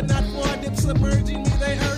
but not for a dip submerging me. They